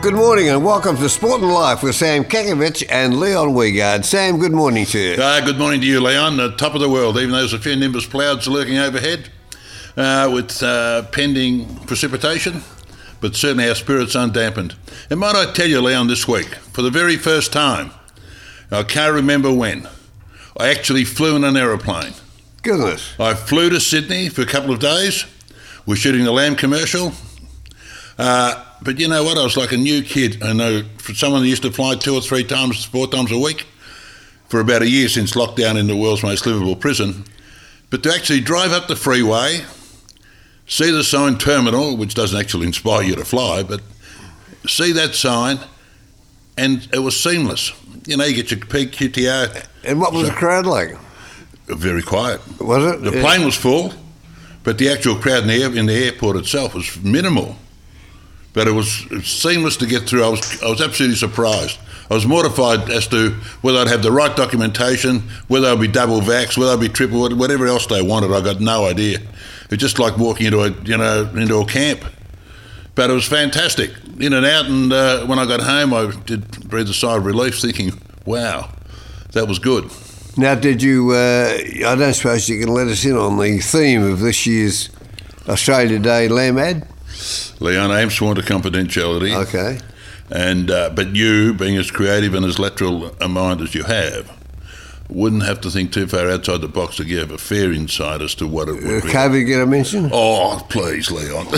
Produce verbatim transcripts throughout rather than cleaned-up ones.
Good morning and welcome to Sport and Life with Sam Kakovich and Leon Wiegard. Sam, good morning to you. Uh, good morning to you, Leon. The top of the world, even though there's a few nimbus clouds lurking overhead uh, with uh, pending precipitation, but certainly our spirits undampened. And might I tell you, Leon, this week, for the very first time, I can't remember when, I actually flew in an aeroplane. Goodness. I flew to Sydney for a couple of days. We're shooting the Lamb commercial. Uh, but you know what? I was like a new kid. I know for someone who used to fly two or three times, four times a week for about a year since lockdown in the world's most livable prison. But to actually drive up the freeway, see the sign terminal, which doesn't actually inspire you to fly, but see that sign, and it was seamless. You know, you get your peak Q T R. And what was so, the crowd like? Very quiet. Was it? The plane was full, but the actual crowd in the, air, in the airport itself was minimal. But it was seamless to get through. I was I was absolutely surprised. I was mortified as to whether I'd have the right documentation, whether I'd be double vax, whether I'd be triple, whatever else they wanted. I got no idea. It's just like walking into a you know into a camp. But it was fantastic, in and out. And uh, when I got home, I did breathe a sigh of relief, thinking, "Wow, that was good." Now, did you? Uh, I don't suppose you can let us in on the theme of this year's Australia Day Lamb ad. Leon, I am sworn to confidentiality. Okay. And uh, but you, being as creative and as lateral a mind as you have, wouldn't have to think too far outside the box to give a fair insight as to what it would uh, be. COVID get a mention? Oh, please, Leon.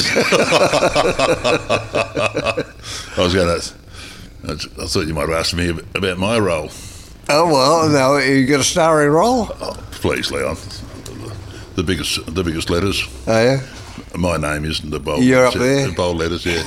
I was going to. I thought you might have asked me about my role. Oh well, no, you got a starring role? Oh, please, Leon. The biggest, the biggest letters. Oh yeah. My name isn't the bold. You're letters, up there. The bold letters, yeah.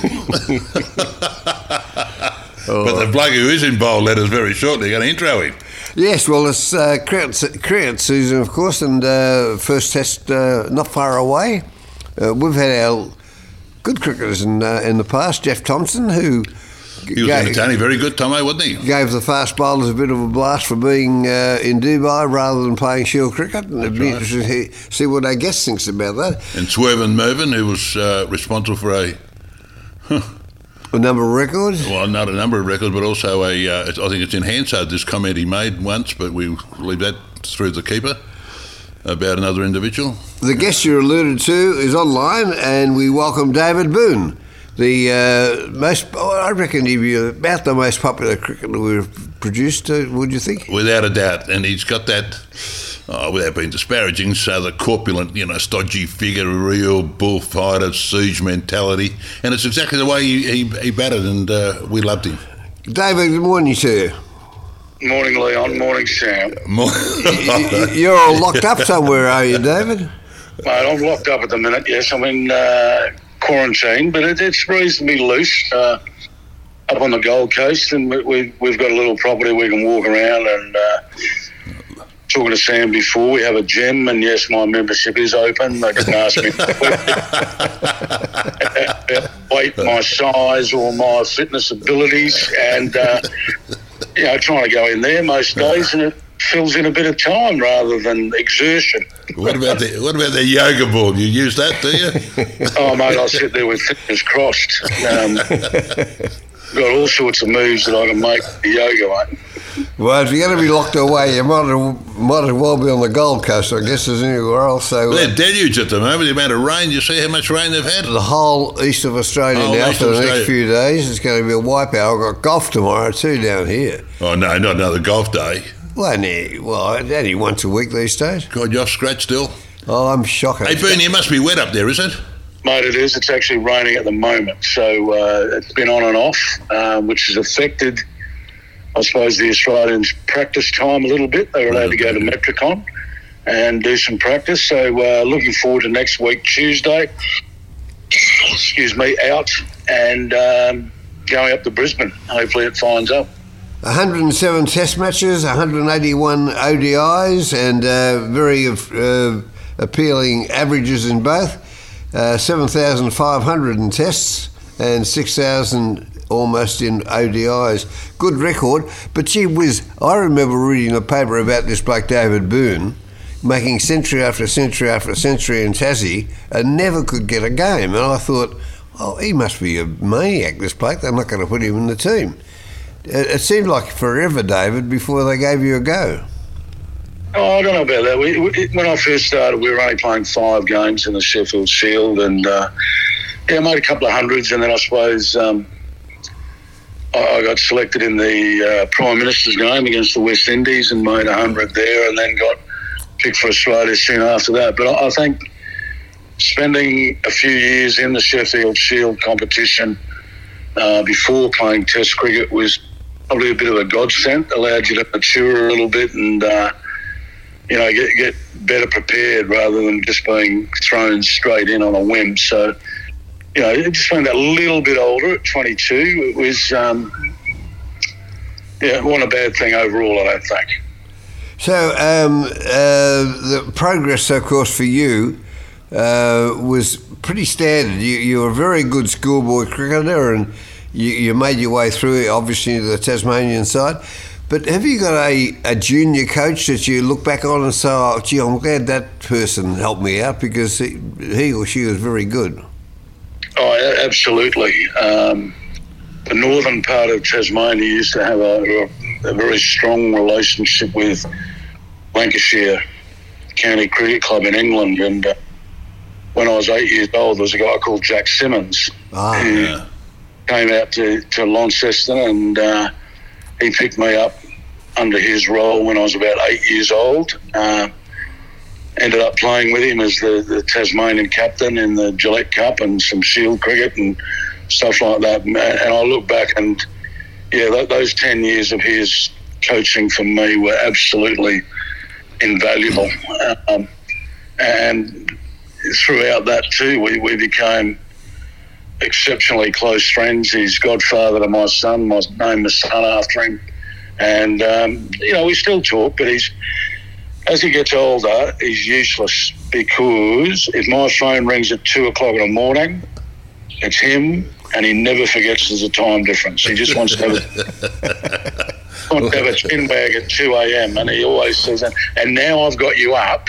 oh. But the bloke who is in bold letters very shortly, you're going to intro him. Yes, well, it's uh, cricket, cricket season, of course, and uh, first test uh, not far away. Uh, we've had our good cricketers in uh, in the past. Jeff Thompson, who he was gave, entertaining, very good, Tomo, wasn't he? Gave the fast bowlers a bit of a blast for being uh, in Dubai rather than playing Shield cricket. And it'd be right. interesting to see what our guest thinks about that. And Swerven Mervyn, who was uh, responsible for a huh, a number of records. Well, not a number of records, but also a. Uh, I think it's in Hansard. This comment he made once, but we leave that through the keeper about another individual. The guest you alluded to is online, and we welcome David Boon. The uh, most, I reckon he'd be about the most popular cricketer we've produced, uh, would you think? Without a doubt. And he's got that, oh, without being disparaging, so the corpulent, you know, stodgy figure, real bullfighter, siege mentality. And it's exactly the way he, he, he batted, and uh, we loved him. David, good morning to you. Morning, Leon. Morning, Sam. You're all locked up somewhere, are you, David? Mate, I'm locked up at the minute, yes. I'm in uh, quarantine, but it, it's reasonably loose uh, up on the Gold Coast, and we, we, we've got a little property we can walk around. And uh, talking to Sam before, we have a gym, and yes, my membership is open. They can ask me weight, my size, or my fitness abilities, and uh, you know, trying to go in there most days, and it fills in a bit of time rather than exertion. What about the what about the yoga board? You use that, do you? Oh, mate, I sit there with fingers crossed. Um, got all sorts of moves that I can make with the yoga, mate. Well, if you're going to be locked away, you might as, might as well be on the Gold Coast, I guess, as anywhere else. So well, uh, they're deluge at the moment. The amount of rain, you see how much rain they've had? The whole east of Australia oh, now east for the Australia. next few days. It's going to be a wipeout. I've got golf tomorrow too down here. Oh, no, not another golf day. Well, no, well, only once a week these days. God, you're off scratch still? Oh, I'm shocked. Hey, Boone, you must be wet up there, is it? Mate, it is. It's actually raining at the moment. So uh, it's been on and off, uh, which has affected, I suppose, the Australians' practice time a little bit. They were allowed to go to Metricon and do some practice. So uh, looking forward to next week, Tuesday, excuse me, out and um, going up to Brisbane. Hopefully it finds up. one hundred seven test matches, one hundred eighty-one O D Is, and uh, very uh, appealing averages in both. Uh, seven thousand five hundred in tests and six thousand almost in O D Is. Good record, but gee whiz, I remember reading a paper about this bloke David Boon making century after century after century in Tassie and never could get a game. And I thought, oh, he must be a maniac, this bloke. They're not going to put him in the team. It, it seemed like forever, David, before they gave you a go. Oh, I don't know about that. We, we, when I first started, we were only playing five games in the Sheffield Shield, and uh, yeah, I made a couple of hundreds, and then I suppose um, I, I got selected in the uh, Prime Minister's game against the West Indies and made a hundred there, and then got picked for Australia soon after that. But I, I think spending a few years in the Sheffield Shield competition uh, before playing Test cricket was probably a bit of a godsend. Allowed you to mature a little bit and uh, you know get get better prepared rather than just being thrown straight in on a whim. So you know, just being that little bit older at twenty-two, it was um, yeah, it wasn't a bad thing overall, I don't think. So um, uh, the progress, of course, for you uh, was pretty standard. You, you were a very good schoolboy cricketer, and you, you made your way through, obviously, to the Tasmanian side. But have you got a, a junior coach that you look back on and say, oh, gee, I'm glad that person helped me out because he, he or she was very good? Oh, absolutely. Um, the northern part of Tasmania used to have a, a, a very strong relationship with Lancashire County Cricket Club in England, and uh, when I was eight years old, there was a guy called Jack Simmons ah, who yeah. came out to, to Launceston, and uh, he picked me up under his role when I was about eight years old. Uh, ended up playing with him as the, the Tasmanian captain in the Gillette Cup and some Shield cricket and stuff like that. And I look back and, yeah, th- those ten years of his coaching for me were absolutely invaluable. Um, and throughout that too, we, we became exceptionally close friends. He's godfather to my son. I named my son after him. And, um, you know, we still talk, but he's, as he gets older, he's useless because if my phone rings at two o'clock in the morning, it's him, and he never forgets there's a time difference. He just wants to have a, wants to have a chin wag at two a.m. and he always says, and now I've got you up.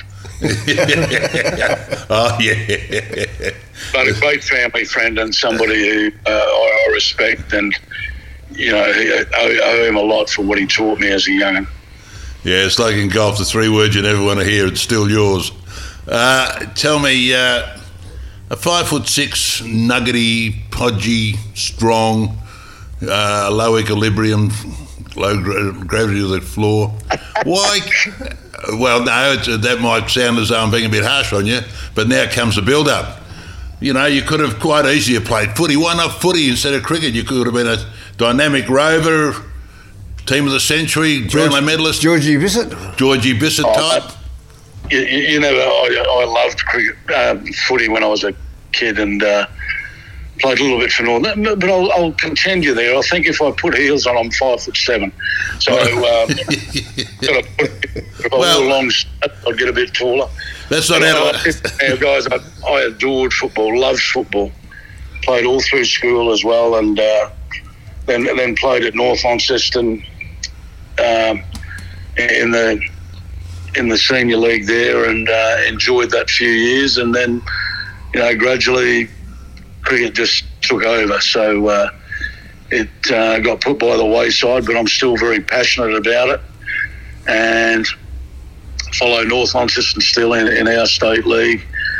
Oh, yeah. But a great family friend and somebody who uh, I, I respect, and, you know, I owe him a lot for what he taught me as a young'un. Yeah, it's like in golf, the three words you never want to hear, it's still yours. Uh, tell me, uh, a five foot six, nuggety, podgy, strong, uh, low equilibrium, low gra- gravity of the floor. Why? Well, no, it's, that might sound as though I'm being a bit harsh on you, but now comes the build-up. You know, you could have quite easily played footy. Why not footy instead of cricket? You could have been a dynamic rover, team of the century, Brownlow medalist. Georgie Bissett? Georgie Bissett Oh, type. You, you know, I, I loved cricket, uh, footy when I was a kid, and uh, played a little bit for Northern. But I'll, I'll contend you there. I think if I put heels on, I'm five foot seven. So um, gotta put, if I Well, wore long, I'd get a bit taller. That's not You how. know, I, guys, I, I adored football, loved football. Played all through school as well, and uh, then then played at North Launceston um, in the in the senior league there, and uh, enjoyed that few years. And then, you know, gradually cricket just took over. So uh, it uh, got put by the wayside, but I'm still very passionate about it, and follow North Launceston still in, in our state league.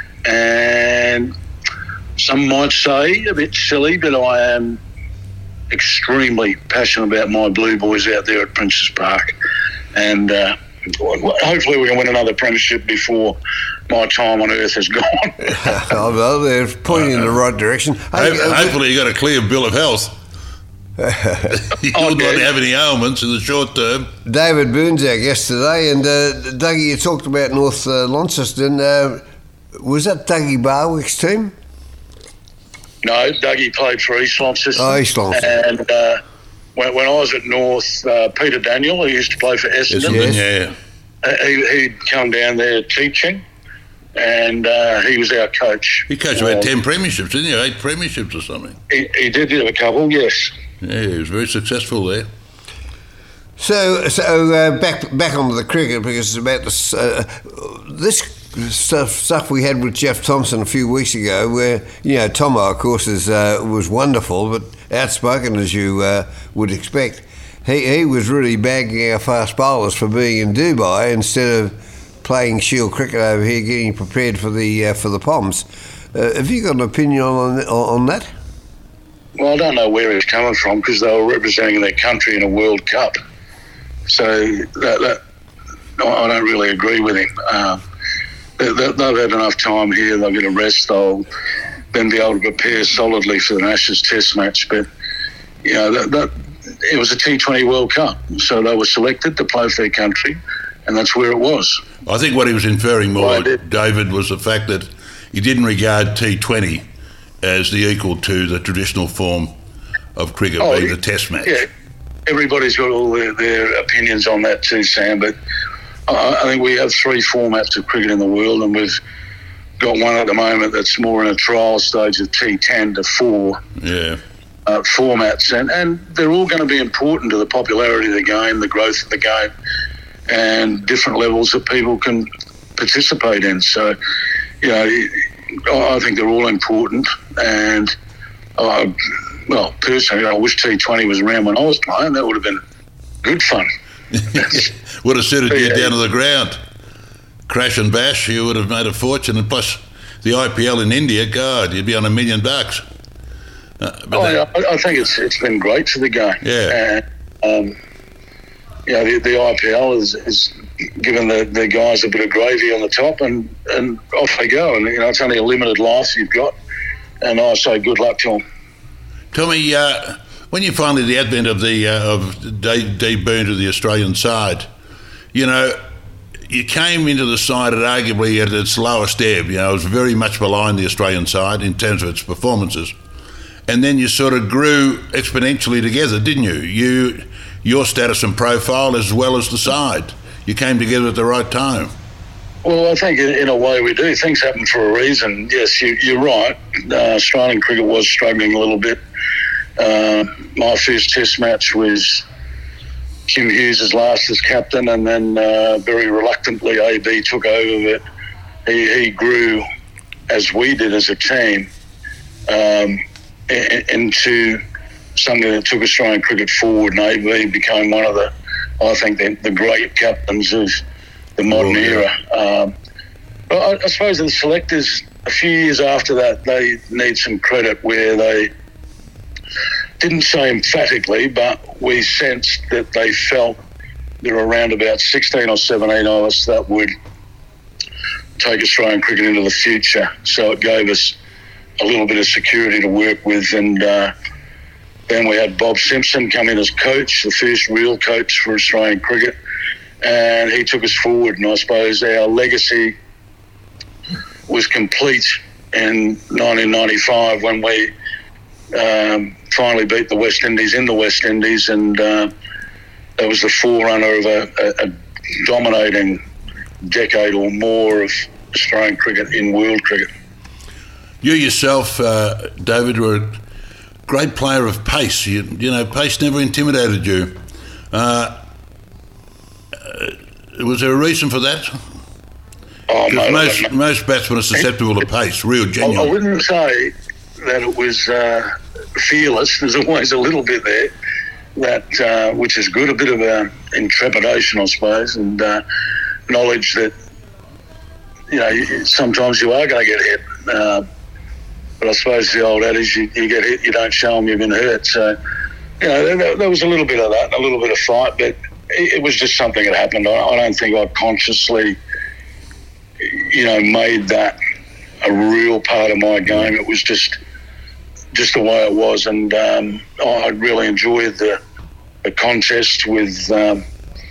And some might say a bit silly, but I am extremely passionate about my Blue Boys out there at Princes Park. And uh, hopefully we can win another premiership before my time on earth is gone. Oh, well, they're pointing in the right direction. Hey, Ho- uh, Hopefully you got a clear bill of health. You wouldn't want to have any ailments in the short term. David Boone's our guest today, and uh, Dougie, you talked about North uh, Launceston. Uh, was that Dougie Barwick's team? No, Dougie played for East Launceston. Oh, East Launceston. And uh, when, when I was at North, uh, Peter Daniel, who used to play for Essendon, Yes. Yeah. uh, he, he'd come down there teaching, and uh, he was our coach. He coached about Uh, ten premierships, didn't you? Eight premierships or something. He, he did have a couple, yes. Yeah, he was very successful there. So, so uh, back back onto the cricket, because it's about this. Uh, this stuff, stuff we had with Jeff Thompson a few weeks ago, where, you know, Tomo, of course, is, uh, was wonderful, but outspoken as you uh, would expect. He, he was really bagging our fast bowlers for being in Dubai instead of playing Shield cricket over here, getting prepared for the uh, for the Poms. Uh, have you got an opinion on on that? Well, I don't know where he's coming from, because they were representing their country in a World Cup. So that, that I don't really agree with him. Um, they, they've had enough time here. They'll get a rest. They'll then be able to prepare solidly for the Ashes Test match. But, you know, that, that, it was a T twenty World Cup. So they were selected to play for their country, and that's where it was. I think what he was inferring more, well, David, was the fact that he didn't regard T twenty as the equal to the traditional form of cricket, oh, being the Test match. Yeah, everybody's got all their, their opinions on that too, Sam, but I, I think we have three formats of cricket in the world, and we've got one at the moment that's more in a trial stage of T ten to four yeah. uh, formats, and, and they're all going to be important to the popularity of the game, the growth of the game, and different levels that people can participate in. So, you know, I think they're all important, and uh, well, personally, I wish T twenty was around when I was playing. That would have been good fun. Would have suited you yeah. down to the ground. Crash and bash, you would have made a fortune, and plus the I P L in India, God, you'd be on a million bucks. Uh, but oh, that, yeah, I think it's it's been great for the game. Yeah. And, um, you know, the, the I P L is, is giving the, the guys a bit of gravy on the top, and, and off they go. And, you know, it's only a limited life you've got, and I say good luck to them. Tell me, uh, when you finally the advent of the uh, of Dave, Dave Boone to the Australian side, you know, you came into the side at arguably at its lowest ebb. You know, it was very much behind the Australian side in terms of its performances, and then you sort of grew exponentially together, didn't you? You, your status and profile as well as the side. You came together at the right time. Well, I think in, in a way we do. Things happen for a reason. Yes, you, you're right. Uh, Australian cricket was struggling a little bit. Uh, my first Test match was Kim Hughes' last as captain, and then uh, very reluctantly A B took over. But he, he grew, as we did as a team, um, into something that took Australian cricket forward, and A B became one of the, I think, the, the great captains of the modern oh, yeah. era. Um, but I, I suppose the selectors, a few years after that, they need some credit, where they didn't say emphatically, but we sensed that they felt there were around about sixteen or seventeen of us that would take Australian cricket into the future. So it gave us a little bit of security to work with, and uh, then we had Bob Simpson come in as coach, the first real coach for Australian cricket, and he took us forward. And I suppose our legacy was complete in nineteen ninety-five when we um, finally beat the West Indies in the West Indies, and uh, that was the forerunner of a, a, a dominating decade or more of Australian cricket in world cricket. You yourself, uh, David, were a great player of pace. You, you know, pace never intimidated you. Uh, uh, was there a reason for that? Oh, Because no, most, no, no. most batsmen are susceptible to pace, real genuine. I, I wouldn't say that it was uh, fearless. There's always a little bit there, that uh, which is good, a bit of uh, intrepidation, I suppose, and uh, knowledge that, you know, sometimes you are going to get hit. Uh, but I suppose the old adage, you, you get hit, you don't show them you've been hurt. So, you know, there, there was a little bit of that, a little bit of fight, but it, it was just something that happened. I, I don't think I consciously, you know, made that a real part of my game. It was just just the way it was, and um, I really enjoyed the, the contest with um,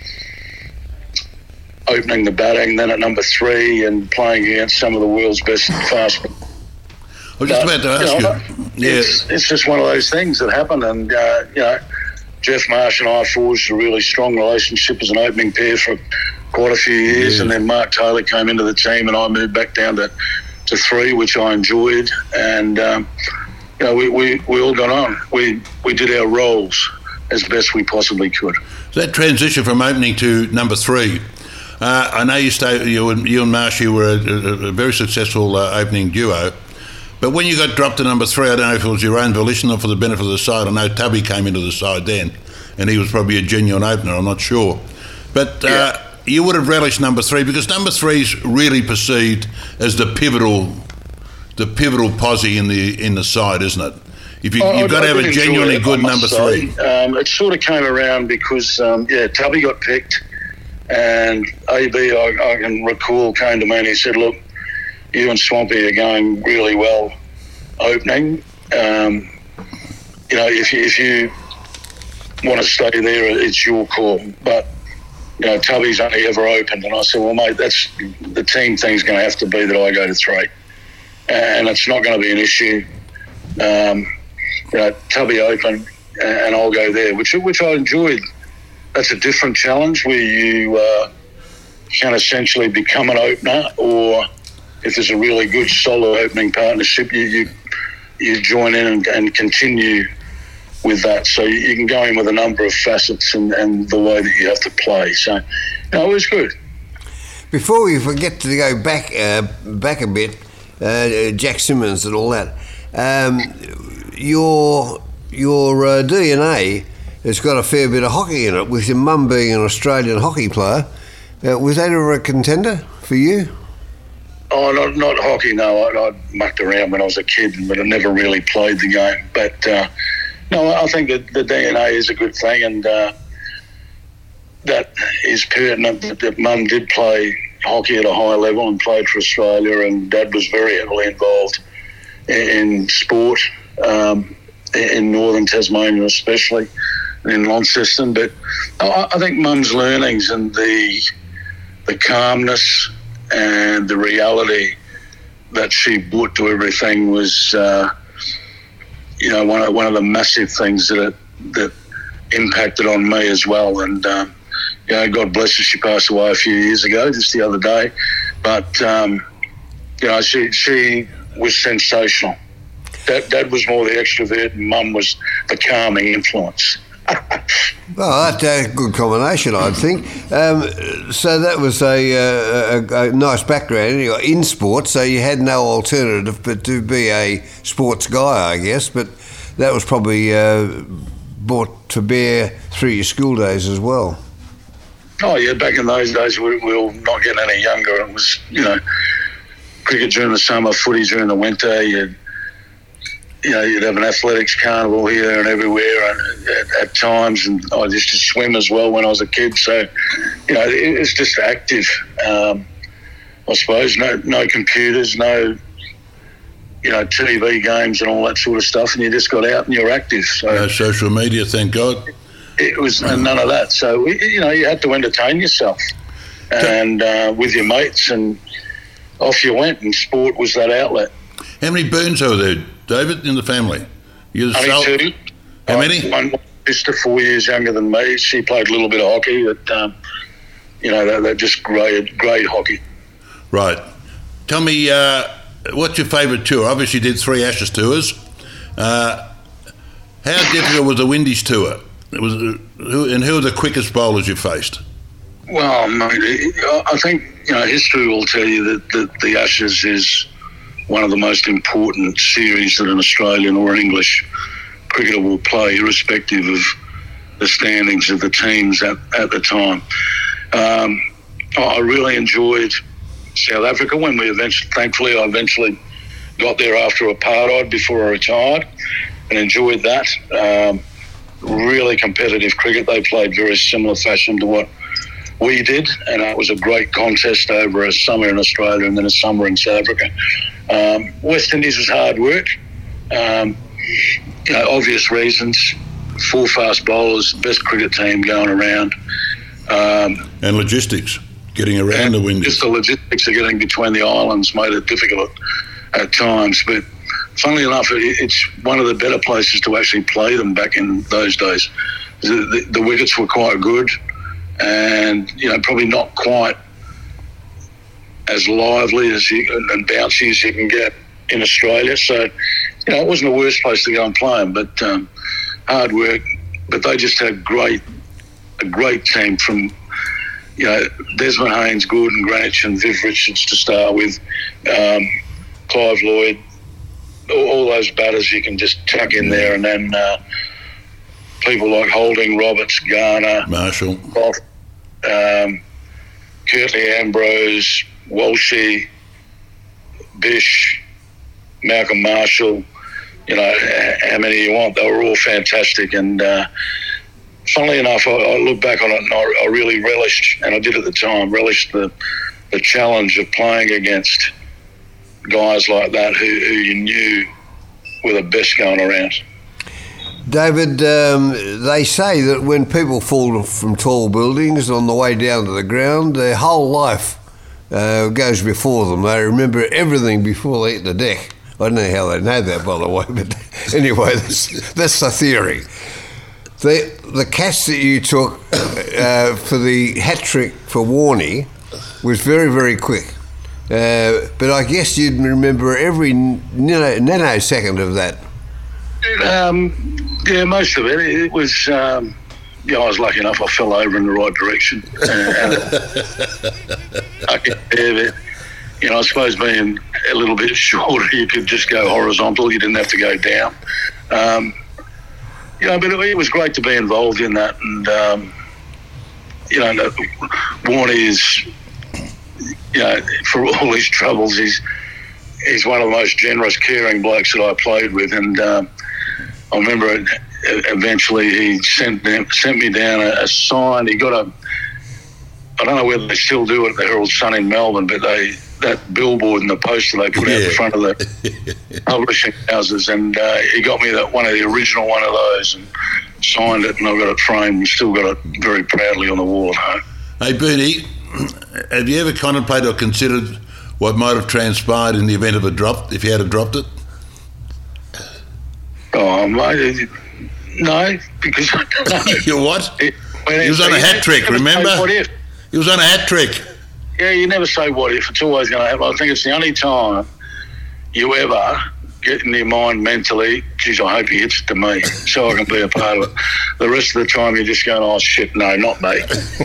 opening the batting, then at number three, and playing against some of the world's best fast. I was just about to ask you. know, you. Yeah. It's, it's just one of those things that happen, and uh, you know, Jeff Marsh and I forged a really strong relationship as an opening pair for quite a few years, Yeah. and then Mark Taylor came into the team, and I moved back down to, to three, which I enjoyed, and um, you know, we, we, we all got on. We we did our roles as best we possibly could. So that transition from opening to number three, Uh, I know you, stay, you, and, you and Marshy were a, a, a very successful uh, opening duo, but when you got dropped to number three, I don't know if it was your own volition or for the benefit of the side. I know Tubby came into the side then, and he was probably a genuine opener, I'm not sure. But uh, yeah. you would have relished number three, because number three is really perceived as the pivotal the pivotal posse in the in the side, isn't it? If you, oh, you've got to have a genuinely it, good number say. three. Um, it sort of came around because, um, yeah, Tubby got picked, and A B, I, I can recall, came to me and he said, look, you and Swampy are going really well opening. Um, you know, if you, if you want to stay there, it's your call. But, you know, Tubby's only ever opened. And I said, well, mate, that's the team thing's going to have to be that I go to three. And it's not going to be an issue. Um, you know, Tubby open and I'll go there, which which I enjoyed. That's a different challenge where you uh, can essentially become an opener, or if there's a really good solid opening partnership, you you, you join in and, and continue with that. So you, you can go in with a number of facets and, and the way that you have to play. So, you know, it was good. Before we forget to go back uh, back a bit, uh, Jack Simmons and all that, um, your your uh, D N A has got a fair bit of hockey in it, with your mum being an Australian hockey player. Uh, was that ever a contender for you? Oh, not not hockey, no. I, I mucked around when I was a kid, but I never really played the game. But, uh, no, I think that the D N A is a good thing, and uh, that is pertinent that, that mum did play hockey at a high level and played for Australia, and Dad was very heavily involved in, in sport, um, in northern Tasmania especially, and in Launceston. But I, I think mum's learnings and the the calmness and the reality that she brought to everything was, uh, you know, one of one of the massive things that it, that impacted on me as well. And um, you know, God bless her, she passed away a few years ago, just the other day. But um, you know, she she was sensational. Dad, Dad was more the extrovert, and Mum was the calming influence. Well, that's a good combination, I think. Um, so that was a, a, a nice background in sports, so you had no alternative but to be a sports guy, I guess, but that was probably uh, brought to bear through your school days as well. Oh, yeah, back in those days, we, we were not getting any younger. It was, you know, cricket during the summer, footy during the winter. You'd, you know, you'd have an athletics carnival here and everywhere and at, at times, and I used to swim as well when I was a kid. So, you know, it, it's just active. Um, I suppose no, no computers, no, you know, T V games and all that sort of stuff, and you just got out and you're active. So no social media, thank God. It was none of that. So, you know, you had to entertain yourself and uh, with your mates, and off you went, and sport was that outlet. How many Boons are there, David, in the family? You're the Only sole... two. How many? One sister four years younger than me. She played a little bit of hockey, but, um, you know, they're, they're just great, great hockey. Right. Tell me, uh, what's your favourite tour? Obviously you did three Ashes tours. Uh, how difficult was the Windies tour? It was, uh, who, and who are the quickest bowlers you faced? Well, mate, I think, you know, history will tell you that, that the Ashes is one of the most important series that an Australian or an English cricketer will play, irrespective of the standings of the teams at, at the time. Um, I really enjoyed South Africa when we eventually, thankfully, I eventually got there after apartheid before I retired, and enjoyed that. Um, really competitive cricket. They played very similar fashion to what we did, and it was a great contest over a summer in Australia and then a summer in South Africa. Um, West Indies was hard work. Um, you know, obvious reasons. Four fast bowlers, best cricket team going around. Um, and logistics, getting around the Windies. Just the logistics of getting between the islands made it difficult at times. But funnily enough, it, it's one of the better places to actually play them back in those days. The, the, the wickets were quite good, and, you know, probably not quite as lively as you, and bouncy as you can get in Australia. So, you know, it wasn't the worst place to go and play them, but um, hard work. But they just had great, a great team from you know, Desmond Haynes, Gordon Greenwich and Viv Richards to start with, um, Clive Lloyd, all, all those batters you can just chuck in there, and then uh, people like Holding, Roberts, Garner, Marshall, Goff, um, Curtly Ambrose, Walshy, Bish, Malcolm Marshall, you know, how many you want. They were all fantastic. And uh, funnily enough, I, I look back on it and I, I really relished, and I did at the time, relished the, the challenge of playing against guys like that who, who you knew were the best going around. David, um, they say that when people fall from tall buildings on the way down to the ground, their whole life uh, goes before them. They remember everything before they hit the deck. I don't know how they know that, by the way, but anyway, that's, that's the theory. The the catch that you took uh, for the hat-trick for Warney was very, very quick. Uh, but I guess you'd remember every nano, nanosecond of that. Um, yeah, most of it. It was, um, yeah, I was lucky enough I fell over in the right direction. And, uh, I could, yeah, you know, I suppose being a little bit shorter, you could just go horizontal. You didn't have to go down. Um, you know, but it, it was great to be involved in that. And, um, you know, Warney is, you know, for all his troubles, he's, he's one of the most generous, caring blokes that I played with. And um, I remember it, eventually he sent them, sent me down a, a sign. He got a, I don't know whether they still do it at the Herald Sun in Melbourne, but they that billboard and the poster they put yeah. out in front of the publishing houses, and uh, he got me that one of the original one of those and signed it, and I've got it framed and still got it very proudly on the wall at home. Hey, Bernie, have you ever contemplated or considered what might have transpired in the event of a drop, if you had have dropped it? Oh, mate, no, because... You what? It, he was on a hat trick, remember? What if? He was on a hat trick. Yeah, you never say what if. It's always going to happen. I think it's the only time you ever get in your mind mentally, geez, I hope he hits it to me so I can be a part of it. The rest of the time you're just going, oh, shit, no, not me.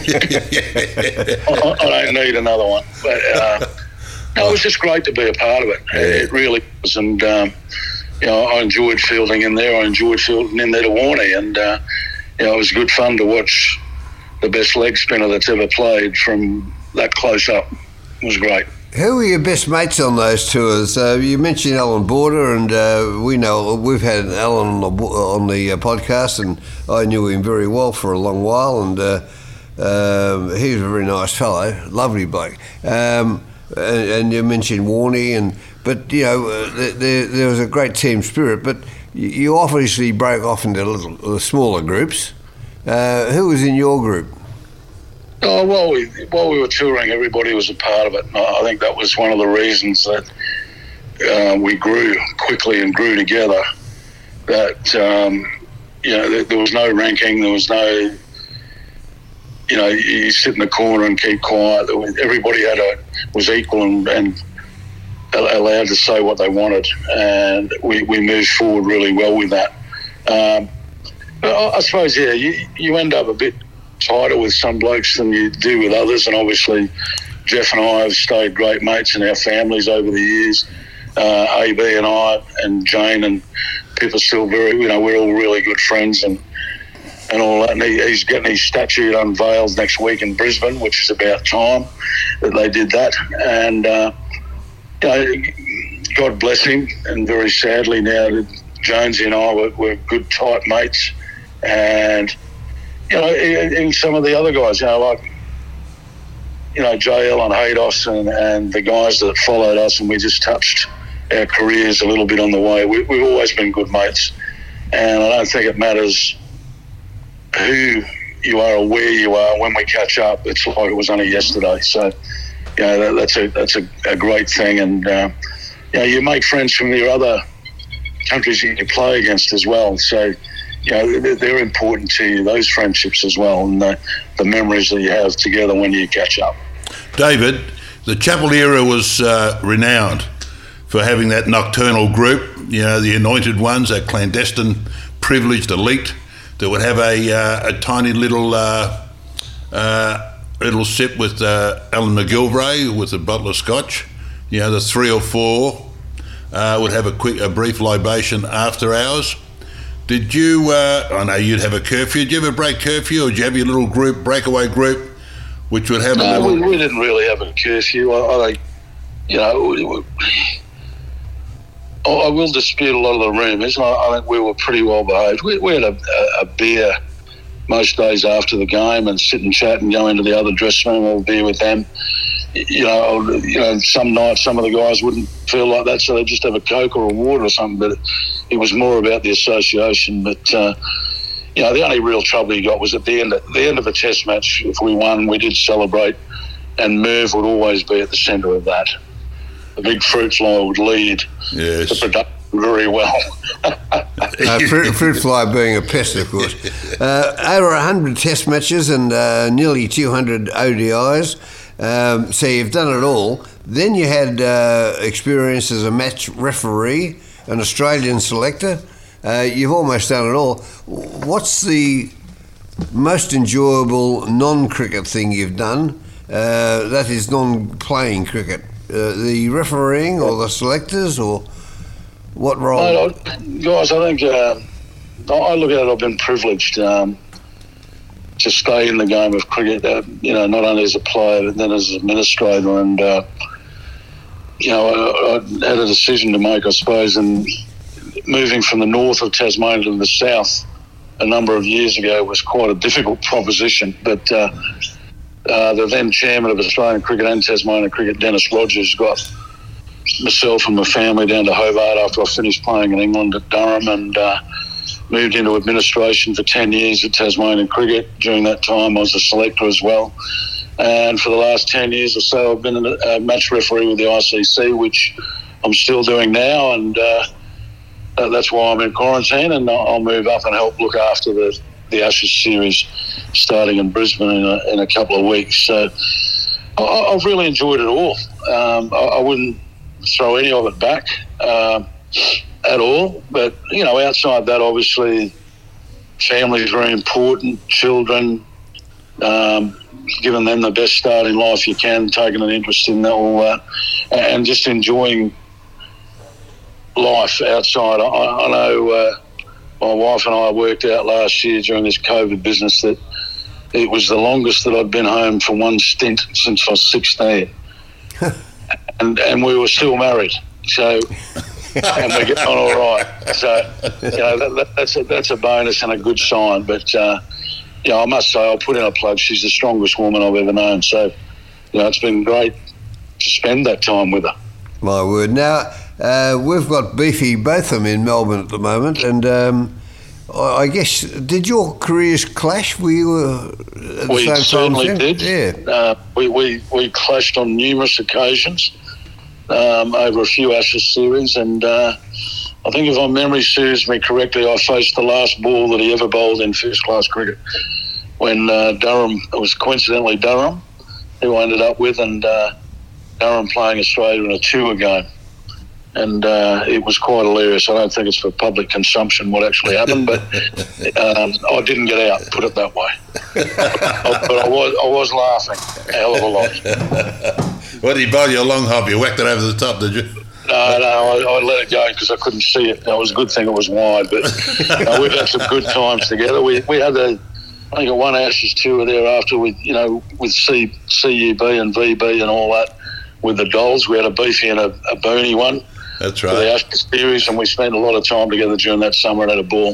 I, I don't need another one. But uh, no, it was just great to be a part of it. It really was. And, um, you know, I enjoyed fielding in there. I enjoyed fielding in there to Warney. And, uh, you know, it was good fun to watch the best leg spinner that's ever played from that close up. It was great. Who were your best mates on those tours? Uh, you mentioned Alan Border, and uh, we know we've had Alan on the on the uh, podcast, and I knew him very well for a long while, and uh, um, he was a very nice fellow, lovely bloke. Um, and, and you mentioned Warney, and but you know uh, there, there was a great team spirit, but you obviously broke off into little uh, smaller groups. Uh, who was in your group? Oh, while we while we were touring, everybody was a part of it. And I think that was one of the reasons that uh, we grew quickly and grew together. That um, you know, there, there was no ranking, there was no, you know, you sit in the corner and keep quiet. Was, everybody had a was equal and, and allowed to say what they wanted, and we, we moved forward really well with that. Um, but I, I suppose, yeah, you you end up a bit tighter with some blokes than you do with others, and obviously Jeff and I have stayed great mates in our families over the years. Uh, A B and I and Jane and Pip are still very, you know, we're all really good friends and and all that. And he, he's getting his statue unveiled next week in Brisbane, which is about time that they did that. And uh, you know, God bless him. And very sadly now, Jonesy and I were, were good tight mates, and you know, even some of the other guys, you know, like, you know, J L and Haydos and, and the guys that followed us, and we just touched our careers a little bit on the way. We, we've always been good mates, and I don't think it matters who you are or where you are. When we catch up, it's like it was only yesterday. So, you know, that, that's a that's a, a great thing, and uh, you know, you make friends from your other countries that you play against as well. So, you know, they're important to you, those friendships as well, and the, the memories that you have together when you catch up. David, the Chapel era was uh, renowned for having that nocturnal group, you know, the anointed ones, that clandestine, privileged elite that would have a, uh, a tiny little uh, uh, it'll sit with uh, Alan McGilvray with a bottle of scotch. You know, the three or four uh, would have a quick, a brief libation after hours. Did you, uh, I know you'd have a curfew, did you ever break curfew, or did you have your little group, breakaway group, which would have no, a little... we, we didn't really have a curfew. I, I you know, we, we, I will dispute a lot of the rumours. I, I think we were pretty well behaved. We, we had a, a, a beer most days after the game and sit and chat and go into the other dressing room, have a beer with them. You know, you know, some nights some of the guys wouldn't feel like that, so they'd just have a Coke or a water or something. But it, it was more about the association. But uh, you know, the only real trouble you got was at the end. Of, the end of a Test match, if we won, we did celebrate, and Merv would always be at the centre of that. The big fruit fly would lead yes. the production very well. uh, fruit, fruit fly being a pest, of course. Uh, over one hundred Test matches and uh, nearly two hundred O D Is. Um, so you've done it all. Then you had uh, experience as a match referee, an Australian selector. Uh, you've almost done it all. What's the most enjoyable non-cricket thing you've done? Uh, that is non-playing cricket. Uh, the refereeing or the selectors, or what role? Mate, I, guys, I think uh, I look at it. I've been privileged. Um, to stay in the game of cricket, uh, you know, not only as a player but then as an administrator. And, uh, you know, I, I had a decision to make, I suppose, and moving from the north of Tasmania to the south a number of years ago was quite a difficult proposition. But uh, uh, the then chairman of Australian Cricket and Tasmanian Cricket, Dennis Rogers, got myself and my family down to Hobart after I finished playing in England at Durham, and uh, moved into administration for ten years at Tasmanian Cricket. During that time, I was a selector as well. And for the last ten years or so, I've been a match referee with the I C C, which I'm still doing now. And uh, that's why I'm in quarantine, and I'll move up and help look after the, the Ashes series starting in Brisbane in a, in a couple of weeks. So I, I've really enjoyed it all. Um, I, I wouldn't throw any of it back. Um, at all, but you know, outside that, obviously family is very important, children, um, giving them the best start in life you can, taking an interest in all that, and just enjoying life outside. I, I know uh, my wife and I worked out last year during this COVID business that it was the longest that I'd been home for one stint since I was sixteen. and and we were still married, so and we're getting on all right. So, you know, that, that, that's a, that's a bonus and a good sign. But, uh, you know, I must say, I'll put in a plug. She's the strongest woman I've ever known. So, you know, it's been great to spend that time with her. My word. Now, uh, we've got Beefy Botham in Melbourne at the moment, and um, I guess, did your careers clash? Were you uh, at the we same certainly time? did. Yeah. Uh, we, we, we clashed on numerous occasions. Um, over a few Ashes series, and uh, I think if my memory serves me correctly, I faced the last ball that he ever bowled in first-class cricket when uh, Durham, it was coincidentally Durham, who I ended up with, and uh, Durham playing Australia in a tour game. And uh, it was quite hilarious. I don't think it's for public consumption what actually happened, but um, I didn't get out, put it that way. But I was, I was laughing a hell of a lot. What did he bowl you a long hop? You whacked it over the top, did you? No, no, I, I let it go because I couldn't see it. It was a good thing it was wide, but you know, we've had some good times together. We we had a, I think a one Ashes tour thereafter with, you know, with C, C U B and V B and all that with the Dolls. We had a Beefy and a, a Booney one. That's right. For the Ashes series, and we spent a lot of time together during that summer and had a ball.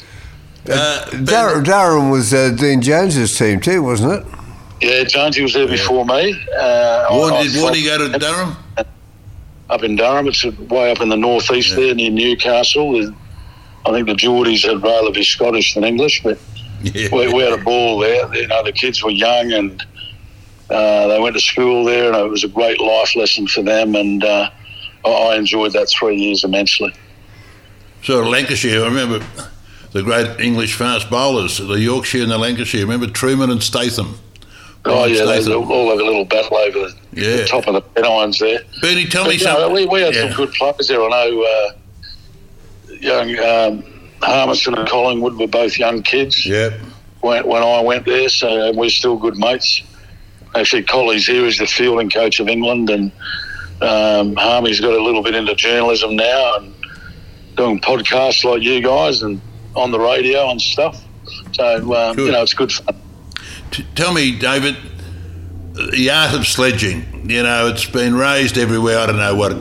Uh, Dar- Durham was uh, Dean Jones's team too, wasn't it? Yeah, Jonesy was there yeah. before me. Uh, Why did, why did you go to Durham? Up in Durham. It's way up in the northeast yeah. there near Newcastle. I think the Geordies would rather be Scottish than English, but yeah. we, we had a ball there. You know, the kids were young and uh, they went to school there, and it was a great life lesson for them, and uh, I enjoyed that three years immensely. So Lancashire, I remember the great English fast bowlers, the Yorkshire and the Lancashire. Remember Truman and Statham? Oh, yeah, they all have a little battle over the, yeah. the top of the pennines there. Bernie, tell but, me something. Know, we, we had yeah. some good players there. I know uh, young um, Harmison and Collingwood were both young kids yep. when, when I went there, so we're still good mates. actually, Colley's here is the fielding coach of England, and um, Harmy's got a little bit into journalism now and doing podcasts like you guys and on the radio and stuff. So, um, you know, it's good fun. T- tell me, David, the art of sledging, you know, it's been raised everywhere. I don't know what.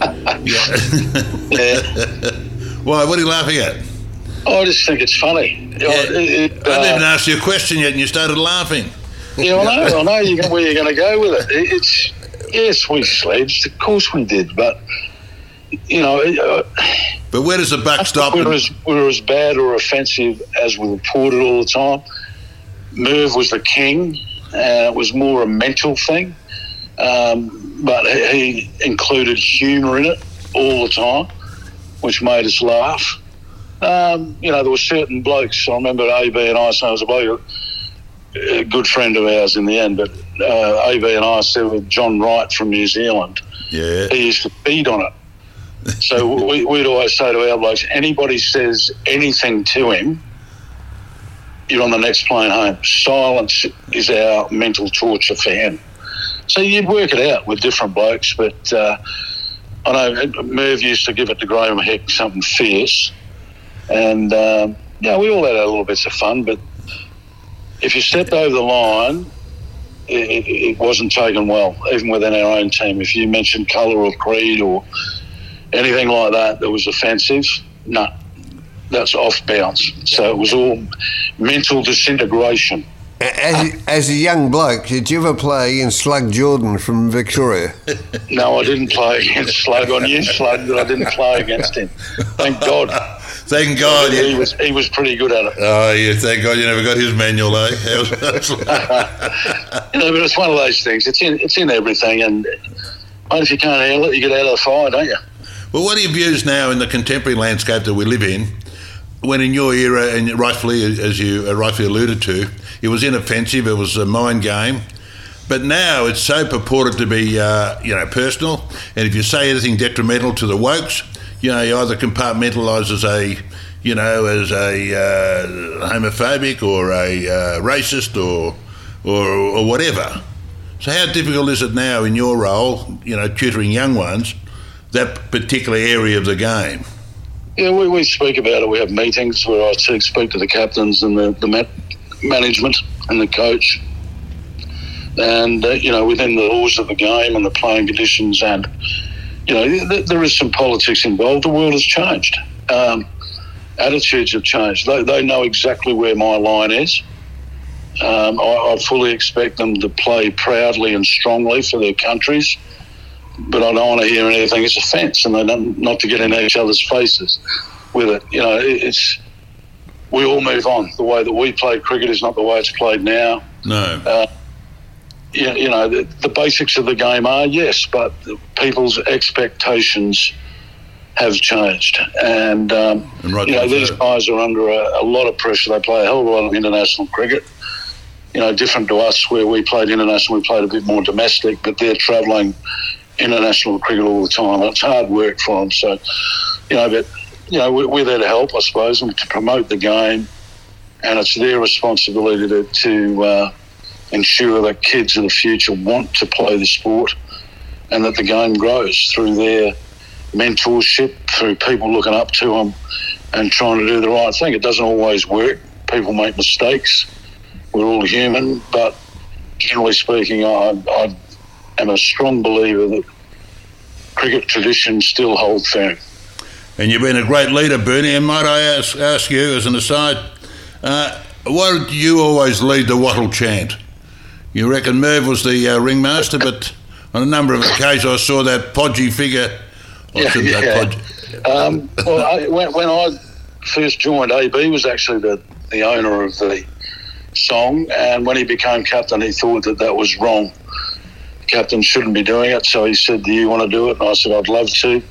Yeah. Why? What are you laughing at? I just think it's funny. Yeah. It, it, I uh, didn't even ask you a question yet and you started laughing. Yeah, I know, I know you, where you're going to go with it. it. It's yes, we sledged, of course we did, but you know. Uh, but where does the buck stop? We were, as, we were as bad or offensive as we reported all the time. Merv was the king, and it was more a mental thing, um, but he, he included humour in it all the time, which made us laugh. Um, you know, there were certain blokes. I remember A B and I, so I was a bloke. A good friend of ours in the end, but uh, A B and I said with John Wright from New Zealand, yeah, he used to feed on it. So we, we'd always say to our blokes, anybody says anything to him, you're on the next plane home. Silence is our mental torture for him. So you'd work it out with different blokes, but uh, I know Merv used to give it to Graham Heck something fierce, and um, yeah, we all had our little bits of fun, but if you stepped over the line, it, it wasn't taken well, even within our own team. If you mentioned colour or creed or anything like that that was offensive, no, that's off bounds. So it was all mental disintegration. As, as a young bloke, did you ever play against Slug Jordan from Victoria? No, I didn't play against Slug. I knew Slug, but I didn't play against him. Thank God. Thank God. He Yeah. was he was pretty good at it. Oh, yeah, thank God you never got his manual, eh? You know, but it's one of those things. It's in it's in everything, and if you can't handle it, you get out of the fire, don't you? Well, what are your views now in the contemporary landscape that we live in, when in your era, and rightfully, as you rightfully alluded to, it was inoffensive, it was a mind game, but now it's so purported to be, uh, you know, personal, and if you say anything detrimental to the wokes, you know, you either compartmentalise as a, you know, as a uh, homophobic or a uh, racist or, or or whatever. So how difficult is it now in your role, you know, tutoring young ones, that particular area of the game? Yeah, we, we speak about it. We have meetings where I speak to the captains and the, the ma- management and the coach. And, uh, you know, within the laws of the game and the playing conditions, and, you know, th- there is some politics involved. The world has changed. Um, attitudes have changed. They, they know exactly where my line is. Um, I, I fully expect them to play proudly and strongly for their countries, but I don't want to hear anything as offence, and they don't, not to get in each other's faces with it. You know, it, it's we all move on. The way that we play cricket is not the way it's played now. No. Uh, you, you know, the, the basics of the game are, yes, but people's expectations have changed. And, um, and right you know, so. these guys are under a, a lot of pressure. They play a hell of a lot of international cricket. You know, different to us, where we played international, we played a bit more domestic, but they're travelling international cricket all the time. It's hard work for them. So, you know, but, you know, we're, we're there to help, I suppose, and to promote the game. And it's their responsibility to, to uh, ensure that kids of the future want to play the sport and that the game grows through their mentorship, through people looking up to them and trying to do the right thing. It doesn't always work. People make mistakes. We're all human, but generally speaking, I, I am a strong believer that cricket traditions still hold firm. And you've been a great leader, Bernie, and might I ask, ask you, as an aside, uh, why did you always lead the Wattle chant? You reckon Merv was the uh, ringmaster, but on a number of occasions I saw that podgy figure. Yeah, yeah. Um, well, I, when, when I first joined, A B was actually the, the owner of the song, and when he became captain, he thought that that was wrong. The captain shouldn't be doing it, so he said, do you want to do it? And I said, I'd love to.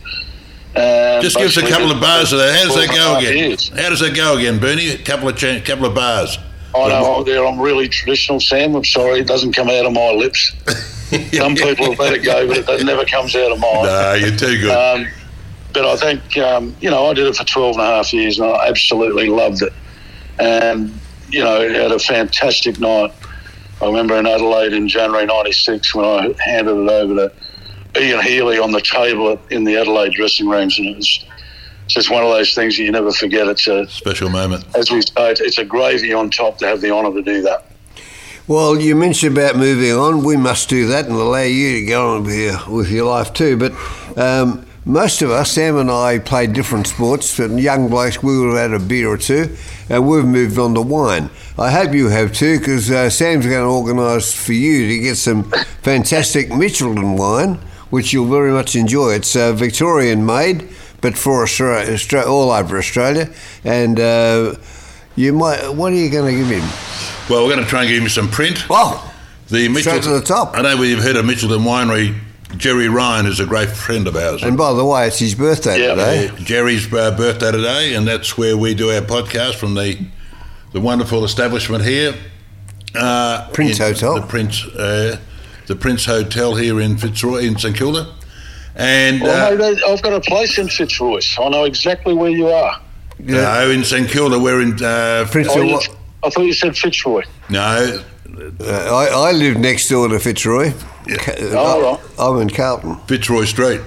And just give us a couple of bars of that. How does that go again? Years. How does that go again, Bernie? A couple of ch- couple of bars. I know there I'm really traditional, Sam. I'm sorry, it doesn't come out of my lips. Some people have let it go, but it never comes out of mine. No, you're too good. Um, but I think, um, you know, I did it for twelve and a half years and I absolutely loved it. And, you know, had a fantastic night I remember in Adelaide in January ninety-six when I handed it over to Ian Healy on the table in the Adelaide dressing rooms, and it was just one of those things that you never forget. It's a special moment. As we say, it's a gravy on top to have the honour to do that. Well, you mentioned about moving on. We must do that and allow you to go on with your, with your life too. But um, most of us, Sam and I, played different sports. And young blokes, we would have had a beer or two, and we've moved on to wine. I hope you have too, because uh, Sam's going to organise for you to get some fantastic Mitchelton wine, which you'll very much enjoy. It's uh, Victorian made, but for Australia, Australia, all over Australia. And uh, you might. What are you going to give him? Well, we're going to try and give him some print. Oh, the straight to the top. I know you've heard of Mitchelton Winery. Jerry Ryan is a great friend of ours. And by the way, it's his birthday yeah. today. Uh, Jerry's uh, birthday today, and that's where we do our podcast from the the wonderful establishment here. Uh, Prince Hotel. The Prince, uh, the Prince Hotel here in Fitzroy, in St Kilda. And well, uh, mate, I've got a place in Fitzroy. So I know exactly where you are. Yeah. No, in St Kilda, we're in uh, Prince. Oh, you, I thought you said Fitzroy. No. Uh, I, I live next door to Fitzroy. Yeah. Oh, right. I'm in Carlton. Fitzroy Street,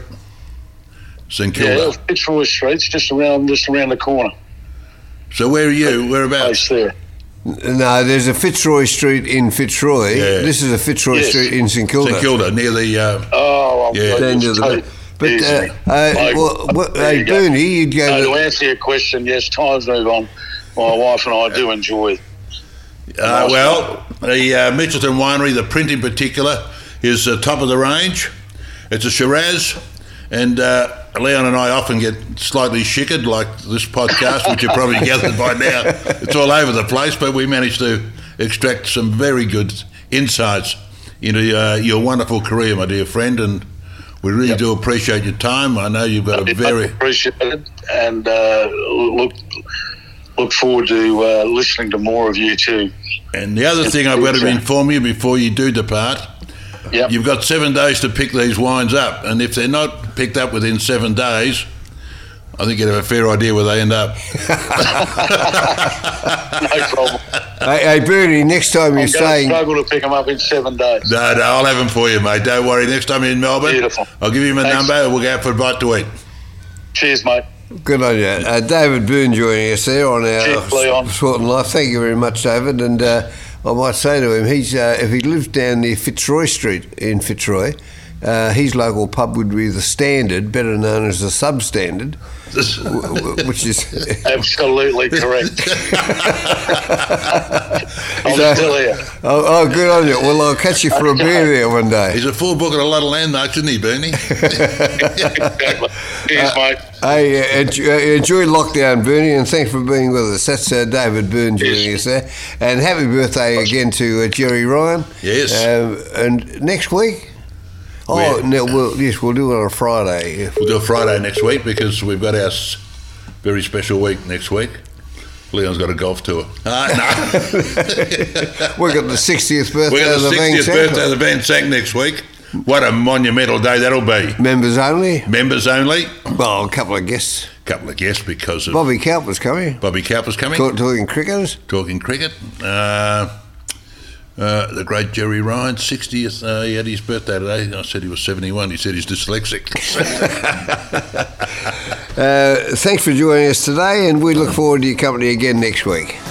St Kilda. Yeah, Fitzroy Street's just around, just around the corner. So where are you? Whereabouts? Place there. No, there's a Fitzroy Street in Fitzroy. Yeah. This is a Fitzroy Yes. Street in St Kilda. St Kilda, near the. Uh, Oh, I'm Yeah. Down near the- But uh, uh, Mate, well, what, there hey, you go. Bernie, you'd go. No, to, to answer your question, yes, times move on. My wife and I do enjoy. Uh, well, the uh, Mitchelton Winery, the print in particular, is uh, top of the range. It's a Shiraz, and uh, Leon and I often get slightly shickered, like this podcast, which you've probably gathered by now. It's all over the place, but we managed to extract some very good insights into uh, your wonderful career, my dear friend, and we really Yep. do appreciate your time. I know you've got a I very... appreciate it, and uh, look look forward to uh, listening to more of you too. And the other thing I've got to inform you before you do depart, Yep. you've got seven days to pick these wines up, and if they're not picked up within seven days, I think you have a fair idea where they end up. No problem. hey, hey, Bernie, next time I'm you're going to staying. struggle to pick them up in seven days. No, no, I'll have them for you, mate. Don't worry. Next time you're in Melbourne, Beautiful. I'll give you my Thanks. number and we'll go out for a bite to eat. Cheers, mate. Good on you. Uh, David Byrne joining us there on our Cheers, Leon. Sport and Life. Thank you very much, David. And uh, I might say to him, he's uh, if he lived down near Fitzroy Street in Fitzroy, uh, his local pub would be the Standard, better known as the Substandard, w- w- which is... Absolutely correct. I'm So- still here. Oh, oh, good on you. Well, I'll catch you for a beer there one day. He's a full book of a lot of landmarks, isn't he, Bernie? Exactly. Cheers, mate. Hey, uh, enjoy, uh, enjoy lockdown, Bernie, and thanks for being with us. That's uh, David Byrne joining us there. And happy birthday again to uh, Jerry Ryan. Yes. Um, and next week? Oh, Where? no, we'll, yes, we'll do it on a Friday. We'll do a Friday next week because we've got our s- very special week next week. Leon's got a golf tour. Uh, no. We've got the sixtieth birthday We've got of the the Van sixtieth Zandt birthday of the Van Zandt next week. What a monumental day that'll be. Members only. Members only. Well, a couple of guests. Couple of guests because of Bobby Cowper's coming. Bobby Cowper's coming. Talk, talking cricketers. Talking cricket. Uh, uh, the great Jerry Ryan, sixtieth. Uh, he had his birthday today. I said he was seventy-one. He said he's dyslexic. Uh, thanks for joining us today, and we look forward to your company again next week.